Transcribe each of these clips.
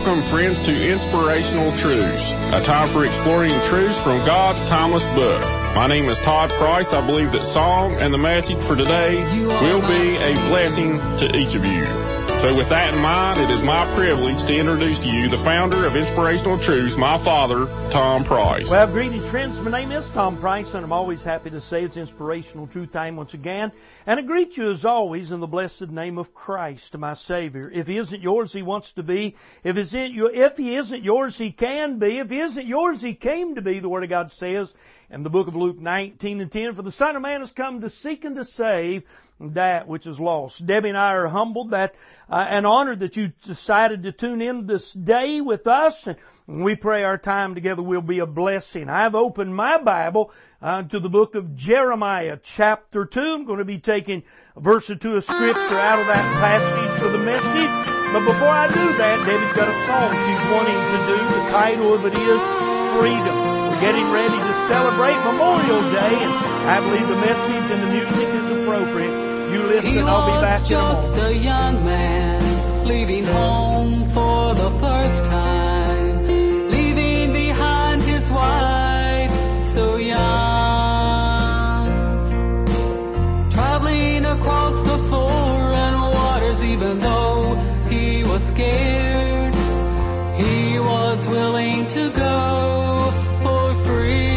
Welcome, friends, to Inspirational Truths, a time for exploring truths from God's timeless book. My name is Todd Price. I believe that song and the message for today will be a blessing to each of you. So with that in mind, it is my privilege to introduce to you the founder of Inspirational Truths, my father, Tom Price. Well, greetings, friends. My name is Tom Price, and I'm always happy to say it's Inspirational Truth Time once again. And I greet you, as always, in the blessed name of Christ, my Savior. If He isn't yours, He wants to be. If He isn't yours, He can be. If He isn't yours, He came to be, the Word of God says in the book of Luke 19:10. For the Son of Man has come to seek and to save that which is lost. Debbie and I are humbled and honored that you decided to tune in this day with us, and we pray our time together will be a blessing. I've opened my Bible to the book of Jeremiah, chapter 2. I'm going to be taking a verse or two of Scripture out of that passage for the message. But before I do that, Debbie's got a song she's wanting to do. The title of it is Freedom. We're getting ready to celebrate Memorial Day, and I believe the message and the music is appropriate. You listen, I'll be back in a moment. He was just a young man, leaving home for the first time, leaving behind his wife, so young, traveling across the foreign waters. Even though he was scared, he was willing to go for freedom.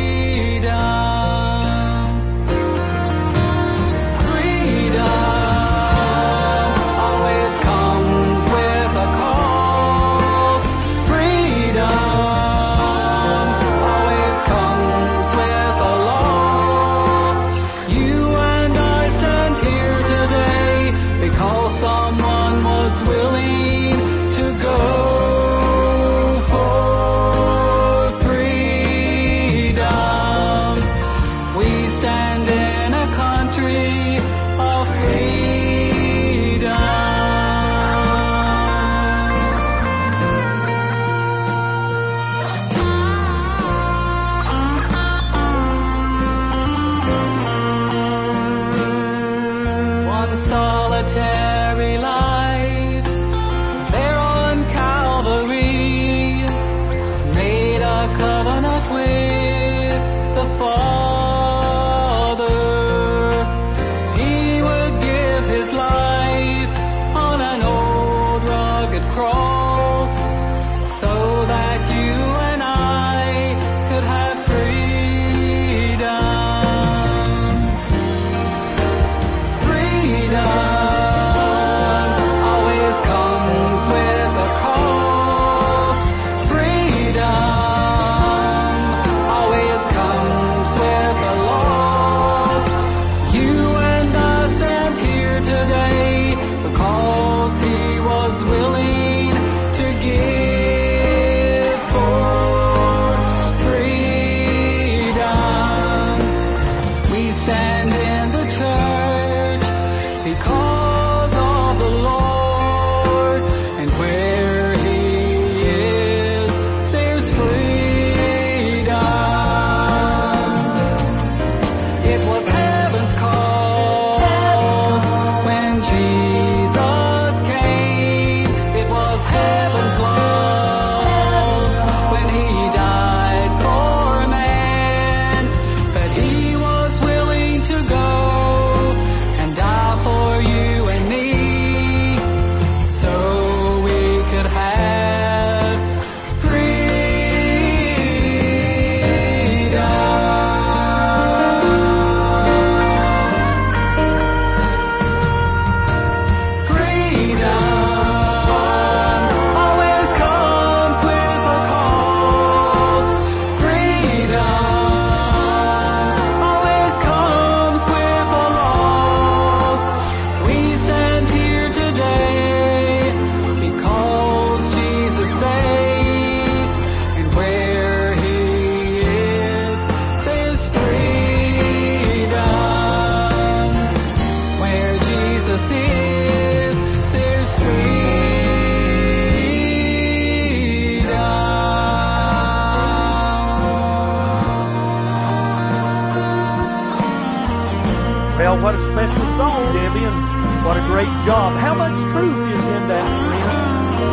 Well, what a special song, Debbie, and what a great job. How much truth is in that, friend? Listen,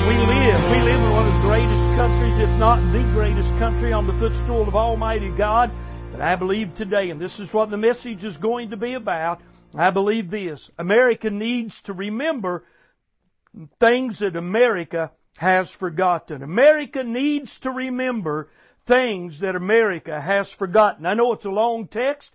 We live in one of the greatest countries, if not the greatest country on the footstool of Almighty God. But I believe today, and this is what the message is going to be about, I believe this: America needs to remember things that America has forgotten. America needs to remember things that America has forgotten. I know it's a long text.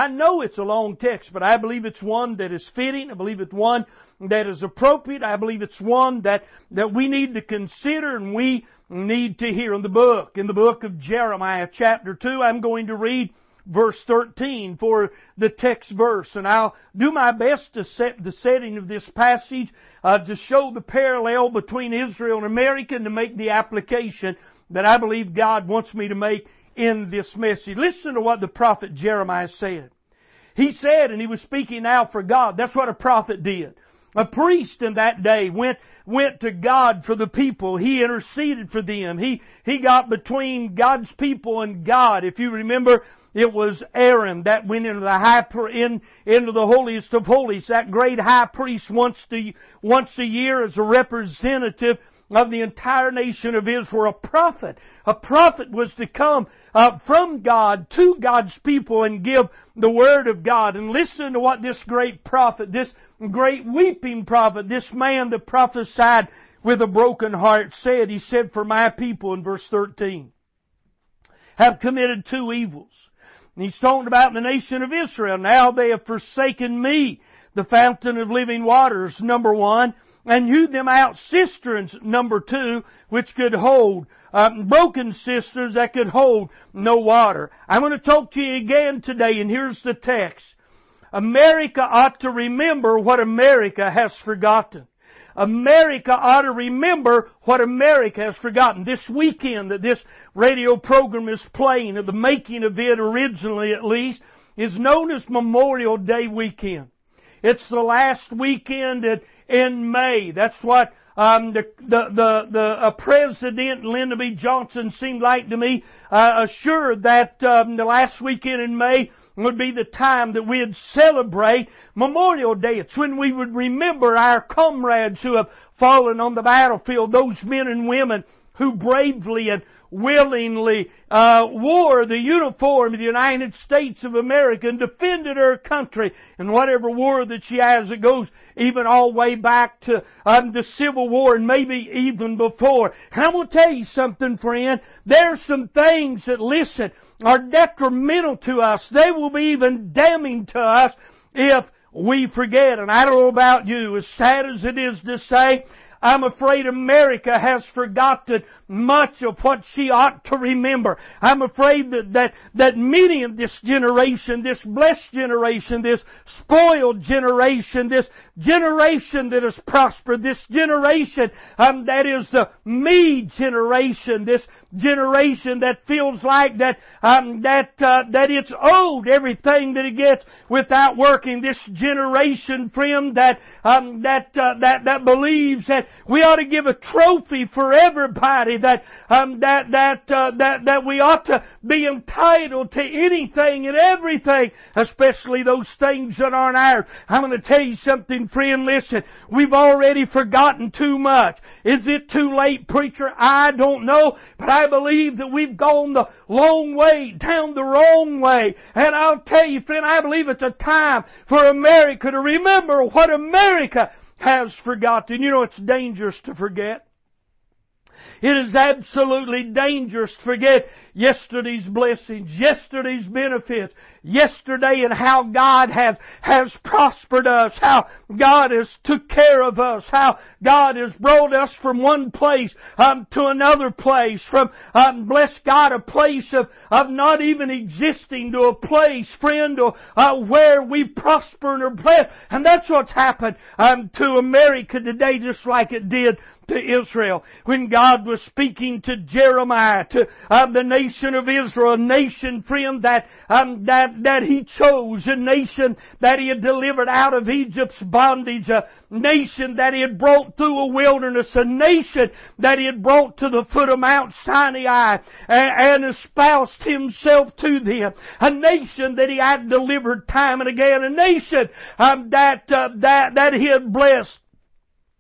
But I believe it's one that is fitting. I believe it's one that is appropriate. I believe it's one that we need to consider and we need to hear. In the book of Jeremiah chapter 2, I'm going to read verse 13 for the text verse. And I'll do my best to set the setting of this passage to show the parallel between Israel and America and to make the application that I believe God wants me to make in this message. Listen to what the prophet Jeremiah said. He said, and he was speaking now for God. That's what a prophet did. A priest in that day went to God for the people. He interceded for them. He got between God's people and God. If you remember, it was Aaron that went into the holiest of holies. That great high priest once a year as a representative of the entire nation of Israel. A prophet was to come from God to God's people and give the Word of God. And listen to what this great prophet, this great weeping prophet, this man that prophesied with a broken heart said. He said, "For my people," in verse 13, "have committed two evils." And he's talking about the nation of Israel. "Now they have forsaken me, the fountain of living waters," number one, "and hewed them out cisterns," number two, "which could hold," broken cisterns that could hold no water. I'm going to talk to you again today, and here's the text. America ought to remember what America has forgotten. America ought to remember what America has forgotten. This weekend that this radio program is playing, or the making of it originally at least, is known as Memorial Day weekend. It's the last weekend in May. That's what the President Lyndon B. Johnson seemed like to me assured that the last weekend in May would be the time that we'd celebrate Memorial Day. It's when we would remember our comrades who have fallen on the battlefield, those men and women who bravely and willingly wore the uniform of the United States of America and defended her country in whatever war that she has. It goes even all the way back to the Civil War and maybe even before. And I'm going to tell you something, friend. There's some things that, listen, are detrimental to us. They will be even damning to us if we forget. And I don't know about you, as sad as it is to say, I'm afraid America has forgotten much of what she ought to remember. I'm afraid that many of this generation, this blessed generation, this spoiled generation, this generation that has prospered, this generation that is the me generation, this generation that feels like that it's owed everything that it gets without working. This generation, friend, that believes that we ought to give a trophy for everybody, that we ought to be entitled to anything and everything, especially those things that aren't ours. I'm going to tell you something, friend. Listen, we've already forgotten too much. Is it too late, preacher? I don't know, but I believe that we've gone the long way, down the wrong way. And I'll tell you, friend, I believe it's a time for America to remember what America has forgotten. You know, it's dangerous to forget. It is absolutely dangerous to forget yesterday's blessings, yesterday's benefits, yesterday and how God has prospered us, how God has took care of us, how God has brought us from one place to another place, from, bless God, a place of not even existing to a place, friend, where we prosper and are blessed. And that's what's happened to America today, just like it did to Israel. When God was speaking to Jeremiah, to the nation of Israel, a nation, friend, that He chose, a nation that He had delivered out of Egypt's bondage, a nation that He had brought through a wilderness, a nation that He had brought to the foot of Mount Sinai and espoused Himself to them, a nation that He had delivered time and again, a nation that He had blessed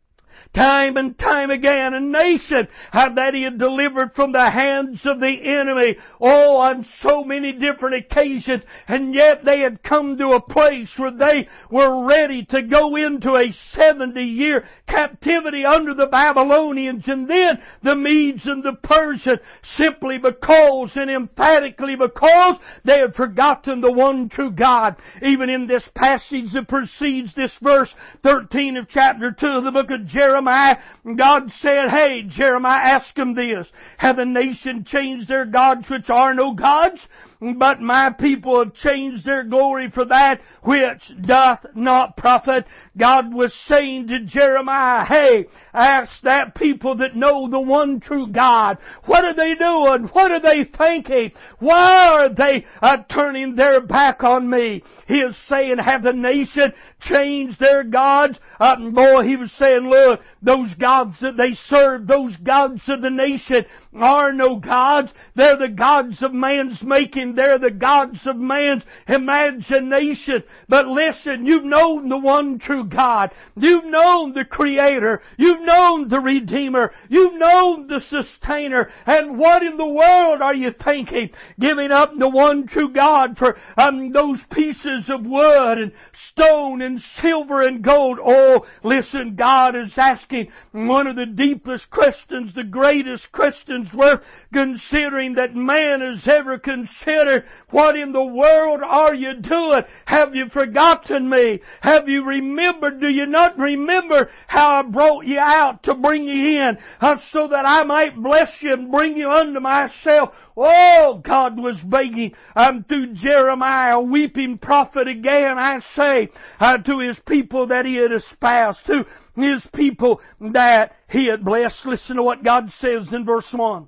time and time again. A nation that He had delivered from the hands of the enemy. Oh, on so many different occasions. And yet they had come to a place where they were ready to go into a 70-year captivity under the Babylonians and then the Medes and the Persians, simply because and emphatically because they had forgotten the one true God. Even in this passage that precedes this verse 13 of chapter 2 of the book of Jeremiah, God said, hey, Jeremiah, ask them this. Have the nation changed their gods which are no gods? But my people have changed their glory for that which doth not profit. God was saying to Jeremiah, hey, ask that people that know the one true God. What are they doing? What are they thinking? Why are they turning their back on me? He is saying, have the nation changed their gods? Boy, he was saying, look, those gods that they serve, those gods of the nation are no gods. They're the gods of man's making. They're the gods of man's imagination. But listen, you've known the one true God. You've known the Creator. You've known the Redeemer. You've known the Sustainer. And what in the world are you thinking? Giving up the one true God for those pieces of wood and stone and silver and gold. Oh, listen, God is asking one of the deepest questions, the greatest questions worth considering that man has ever considered. What in the world are you doing? Have you forgotten me? Have you remembered? Do you not remember how I brought you out to bring you in so that I might bless you and bring you unto myself? Oh, God was begging through Jeremiah, a weeping prophet again, I say, to His people that He had espoused, to His people that He had blessed. Listen to what God says in verse 1.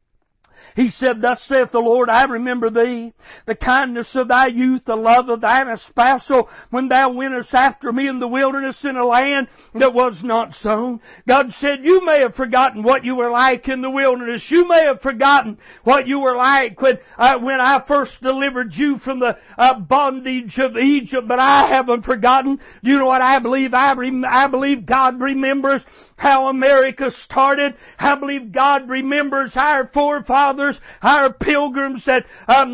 He said, thus saith the Lord, I remember thee, the kindness of thy youth, the love of thine espousal, when thou wentest after me in the wilderness in a land that was not sown. God said, you may have forgotten what you were like in the wilderness. You may have forgotten what you were like when I first delivered you from the bondage of Egypt, but I haven't forgotten. You know what I believe? I believe God remembers how America started. I believe God remembers our forefathers, our pilgrims that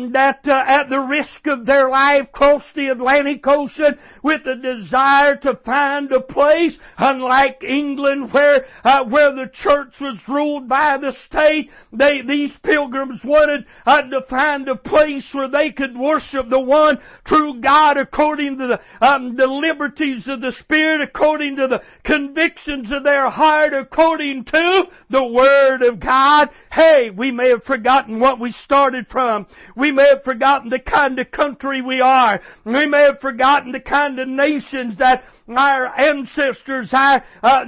at the risk of their life crossed the Atlantic Ocean with a desire to find a place, unlike England where the church was ruled by the state. These pilgrims wanted to find a place where they could worship the one true God according to the liberties of the Spirit, according to the convictions of their heart, according to the Word of God. Hey, we may have forgotten what we started from. We may have forgotten the kind of country we are. We may have forgotten the kind of nations that our ancestors, our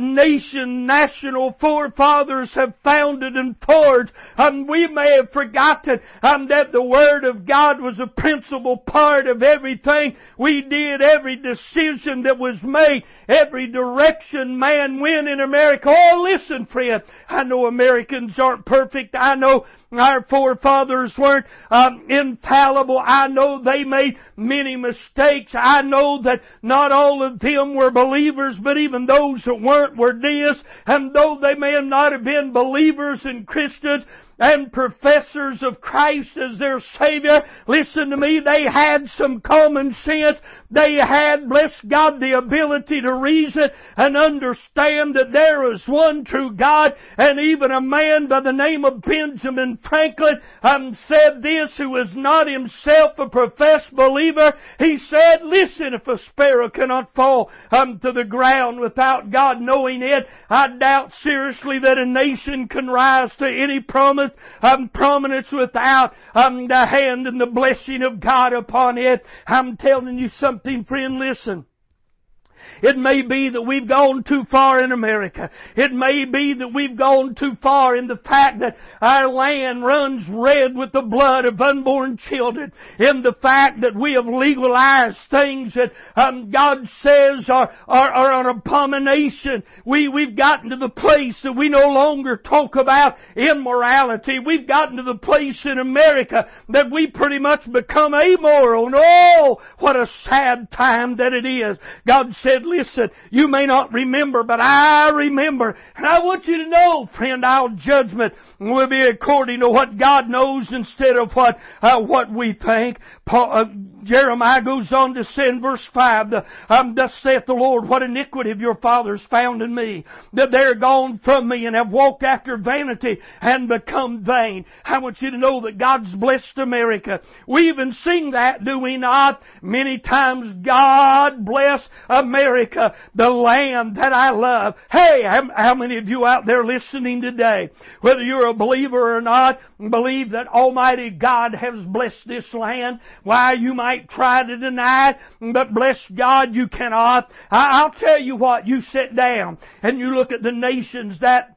national forefathers have founded and forged. We may have forgotten that the Word of God was a principal part of everything we did, every decision that was made, every direction man went in America. Oh, listen, friend, I know Americans aren't perfect. I know our forefathers weren't infallible. I know they made many mistakes. I know that not all of them were believers, but even those that weren't were deists. And though they may not have been believers and Christians and professors of Christ as their Savior, listen to me, they had some common sense. They had, bless God, the ability to reason and understand that there is one true God. And even a man by the name of Benjamin Franklin said this, who was not himself a professed believer. He said, listen, if a sparrow cannot fall to the ground without God knowing it, I doubt seriously that a nation can rise to any prominence without the hand and the blessing of God upon it. I'm telling you something, friend, listen. It may be that we've gone too far in America. It may be that we've gone too far in the fact that our land runs red with the blood of unborn children. In the fact that we have legalized things that God says are an abomination. We've gotten to the place that we no longer talk about immorality. We've gotten to the place in America that we pretty much become amoral. And oh, what a sad time that it is. God said, said, listen, you may not remember, but I remember. And I want you to know, friend, our judgment will be according to what God knows instead of what we think. Jeremiah goes on to say in verse 5, thus saith the Lord, what iniquity have your fathers found in me, that they're gone from me and have walked after vanity and become vain. I want you to know that God's blessed America. We even sing that, do we not? Many times, God bless America, the land that I love. Hey, how many of you out there listening today, whether you're a believer or not, believe that Almighty God has blessed this land? Why, you might try to deny it, but bless God, you cannot. I'll tell you what, you sit down and you look at the nations that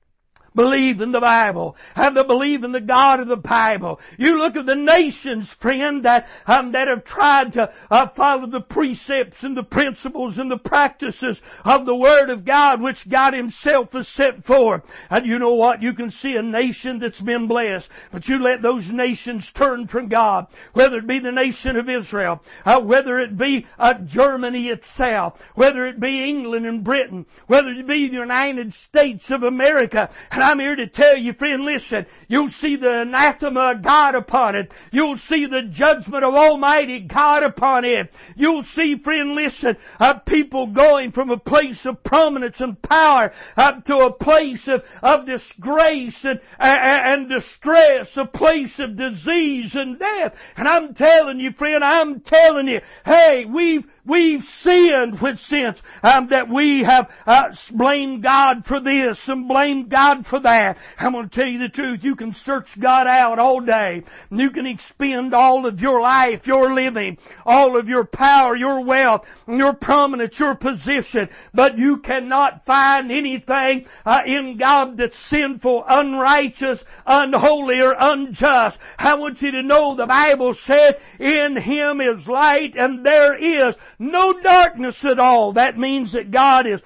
believe in the Bible, and to believe in the God of the Bible. You look at the nations, friend, that have tried to follow the precepts and the principles and the practices of the Word of God, which God Himself has set forth. And you know what? You can see a nation that's been blessed, but you let those nations turn from God, whether it be the nation of Israel, whether it be Germany itself, whether it be England and Britain, whether it be the United States of America. And I'm here to tell you, friend, listen, you'll see the anathema of God upon it. You'll see the judgment of Almighty God upon it. You'll see, friend, listen, people going from a place of prominence and power up to a place of disgrace and distress, a place of disease and death. And I'm telling you, friend, I'm telling you, hey, we've sinned with sins that we have blamed God for this and blamed God for that. I'm going to tell you the truth. You can search God out all day. You can expend all of your life, your living, all of your power, your wealth, your prominence, your position, but you cannot find anything in God that's sinful, unrighteous, unholy, or unjust. I want you to know the Bible said, in Him is light and there is no darkness at all. That means that God is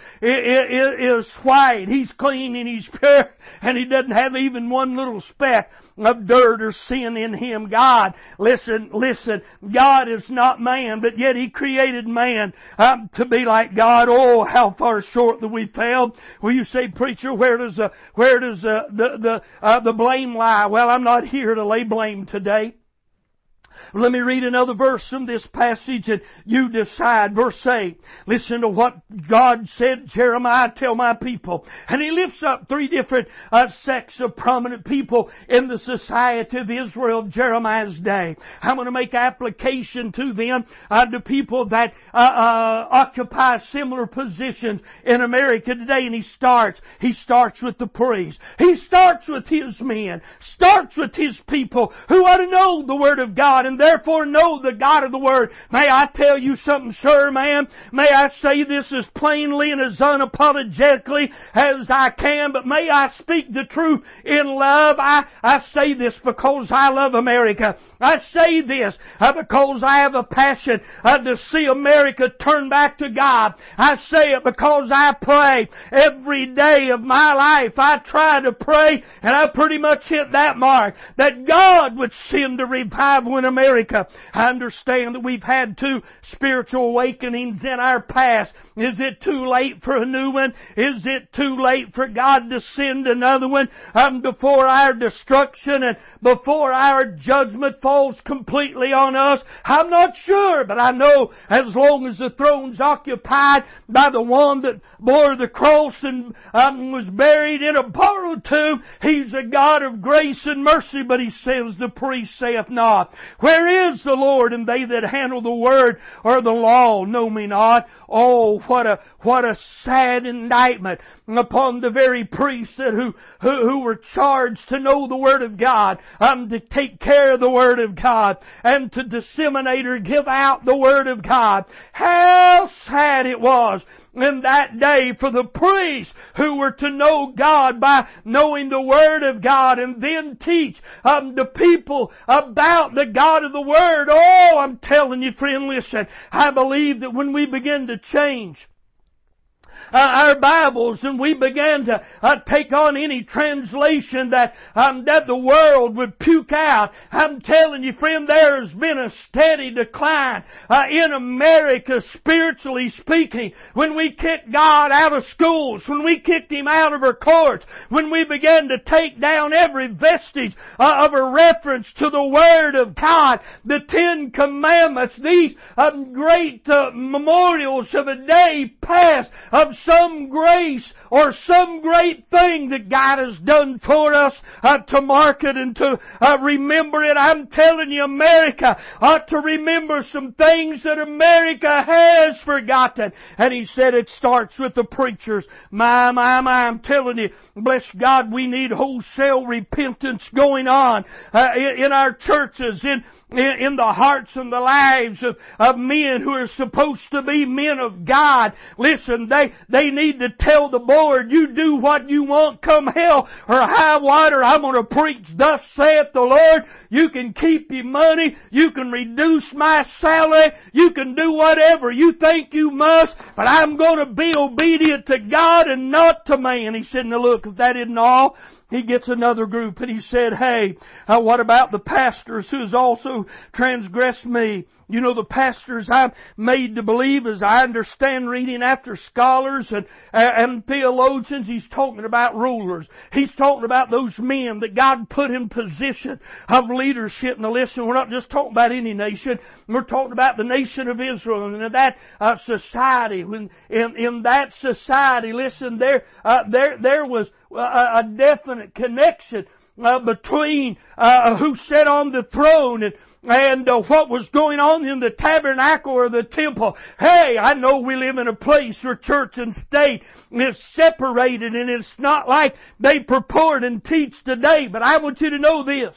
white. He's clean and He's pure, and He doesn't have even one little speck of dirt or sin in Him. God, listen, God is not man, but yet He created man to be like God. Oh, how far short that we fell. Well, you say, preacher, where does the blame lie? Well, I'm not here to lay blame today. Let me read another verse from this passage and you decide. Verse 8. Listen to what God said, Jeremiah, tell my people. And He lifts up three different sects of prominent people in the society of Israel of Jeremiah's day. I'm going to make application to them, to people that occupy similar positions in America today. And He starts with the priest. He starts with His men. Starts with His people who ought to know the Word of God and therefore know the God of the Word. May I tell you something, sir, ma'am? May I say this as plainly and as unapologetically as I can, but may I speak the truth in love? I say this because I love America. I say this because I have a passion to see America turn back to God. I say it because I pray every day of my life. I try to pray, and I pretty much hit that mark, that God would send a revival in America. I understand that we've had two spiritual awakenings in our past. Is it too late for a new one? Is it too late for God to send another one before our destruction and before our judgment falls completely on us? I'm not sure, but I know as long as the throne's occupied by the one that bore the cross and was buried in a borrowed tomb, He's a God of grace and mercy, but He says, the priest saith not, where is the Lord? And they that handle the word or the law know me not. Oh, what a sad indictment upon the very priests who were charged to know the Word of God, to take care of the Word of God, and to disseminate or give out the Word of God. How sad it was in that day for the priests who were to know God by knowing the Word of God and then teach the people about the God of the Word. Oh, I'm telling you, friend, listen, I believe that when we begin to change our Bibles and we began to take on any translation that the world would puke out, I'm telling you, friend, there has been a steady decline in America, spiritually speaking. When we kicked God out of schools, when we kicked Him out of our courts, when we began to take down every vestige of a reference to the Word of God, the Ten Commandments, these great memorials of a day past, of some grace or some great thing that God has done for us to mark it and to remember it. I'm telling you, America ought to remember some things that America has forgotten. And he said it starts with the preachers. My, I'm telling you, bless God, we need wholesale repentance going on in our churches, in the hearts and the lives of men who are supposed to be men of God. Listen, they need to tell the board, you do what you want, come hell or high water, I'm going to preach thus saith the Lord. You can keep your money, you can reduce my salary, you can do whatever you think you must, but I'm going to be obedient to God and not to man. He said, now look, if that isn't all, he gets another group and he said, hey, what about the pastors who has also transgressed me? You know, the pastors I'm made to believe, as I understand reading after scholars and theologians, he's talking about rulers. He's talking about those men that God put in position of leadership. Now listen, we're not just talking about any nation. We're talking about the nation of Israel and that society. In that society, listen, there was a definite connection between who sat on the throne and what was going on in the tabernacle or the temple. Hey, I know we live in a place where church and state is separated, and it's not like they purport and teach today, but I want you to know this.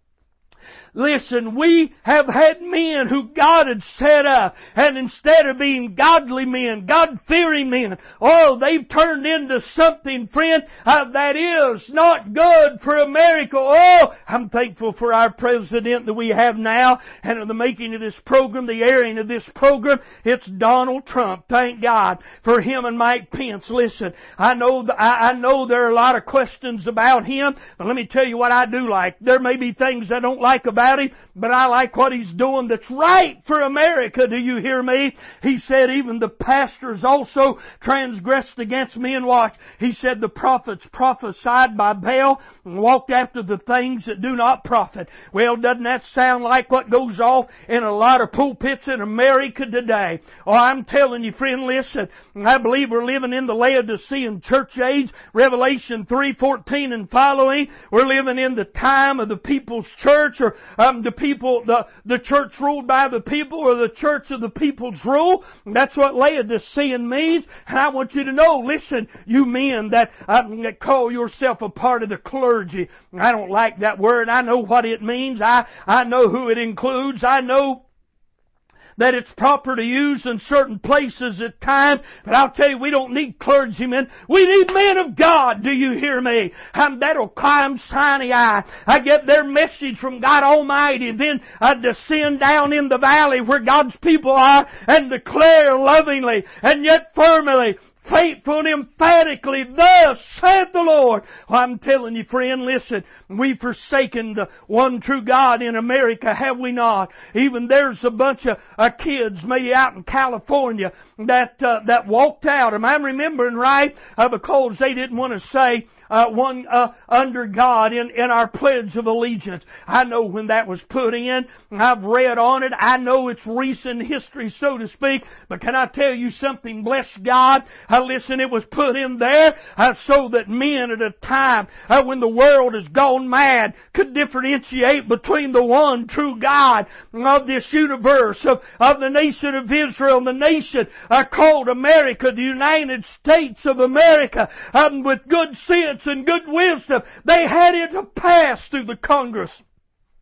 Listen, we have had men who God had set up, and instead of being godly men, God-fearing men, they've turned into something, friend, that is not good for America. I'm thankful for our president that we have now, and in the making of this program, the airing of this program, it's Donald Trump. Thank God for him and Mike Pence. Listen, I know there are a lot of questions about him, but let me tell you what I do like. There may be things I don't like about him, but I like what he's doing that's right for America. Do you hear me? He said even the pastors also transgressed against me. And watch, he said the prophets prophesied by Baal and walked after the things that do not profit. Well, doesn't that sound like what goes off in a lot of pulpits in America today? I'm telling you, friend, listen, I believe we're living in the Laodicean church age, Revelation 3:14 and following. We're living in the time of the people's church, or the church ruled by the people, or the church of the people's rule. That's what Laodicean means. And I want you to know, listen, you men that call yourself a part of the clergy, I don't like that word. I know what it means. I know who it includes. I know that it's proper to use in certain places at times. But I'll tell you, we don't need clergymen. We need men of God. Do you hear me? That'll climb Sinai. I get their message from God Almighty, and then I descend down in the valley where God's people are and declare lovingly and yet firmly, faithful and emphatically, thus saith the Lord. Well, I'm telling you, friend, listen, we've forsaken the one true God in America, have we not? Even there's a bunch of kids maybe out in California that walked out. Am I remembering right? Because they didn't want to say one under God in our Pledge of Allegiance. I know when that was put in. I've read on it. I know it's recent history, so to speak. But can I tell you something? Bless God. Listen, it was put in there so that men at a time when the world has gone mad could differentiate between the one true God of this universe, of the nation of Israel, the nation called America, the United States of America, with good sense and good wisdom. They had it to pass through the Congress.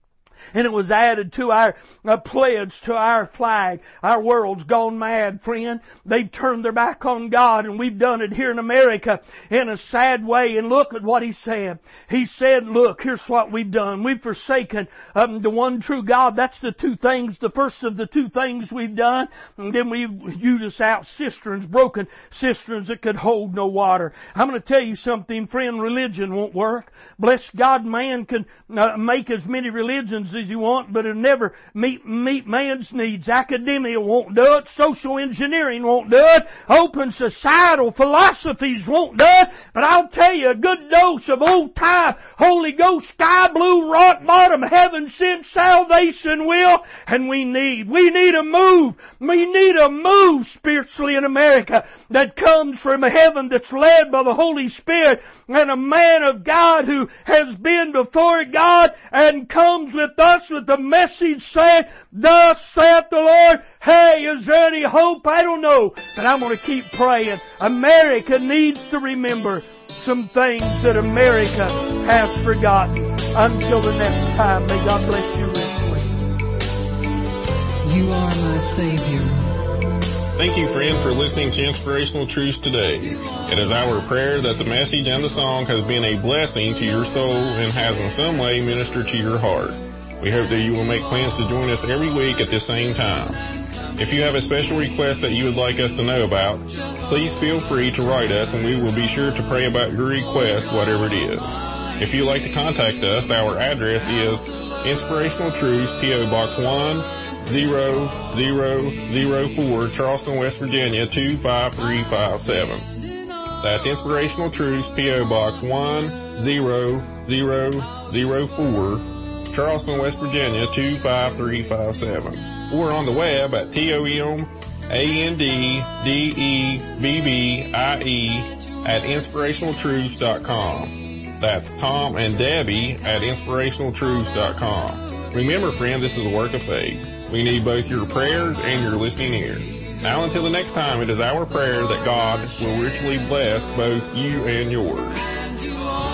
and it was added to our pledge to our flag. Our world's gone mad, friend. They've turned their back on God, and we've done it here in America in a sad way. And look at what He said. He said, look, here's what we've done. We've forsaken the one true God. That's the two things, the first of the two things we've done. And then we've used out cisterns, broken cisterns that could hold no water. I'm going to tell you something, friend, religion won't work. Bless God, man can make as many religions as you want, but it'll never meet man's needs. Academia won't do it. Social engineering won't do it. Open societal philosophies won't do it. But I'll tell you, a good dose of old-time Holy Ghost, sky blue, rock bottom, heaven sent salvation will. And we need a move. We need a move spiritually in America that comes from heaven, that's led by the Holy Spirit, and a man of God who has been before God and comes with us with the message saying, thus saith the Lord. Hey, is there any hope? I don't know. But I'm going to keep praying. America needs to remember some things that America has forgotten. Until the next time, may God bless you richly. You are my Savior. Thank you, friend, for listening to Inspirational Truths today. It is our prayer that the message and the song has been a blessing to your soul and has in some way ministered to your heart. We hope that you will make plans to join us every week at the same time. If you have a special request that you would like us to know about, please feel free to write us and we will be sure to pray about your request, whatever it is. If you'd like to contact us, our address is Inspirational Truths, P.O. Box 10004, Charleston, West Virginia 25357. That's Inspirational Truths, P.O. Box 10004, Charleston, West Virginia 25357. Or on the web at TOMANDDEBBIE@inspirationaltruths.com. That's Tom and Debbie at inspirationaltruths.com. Remember, friend, this is a work of faith. We need both your prayers and your listening ear. Now, until the next time, it is our prayer that God will richly bless both you and yours.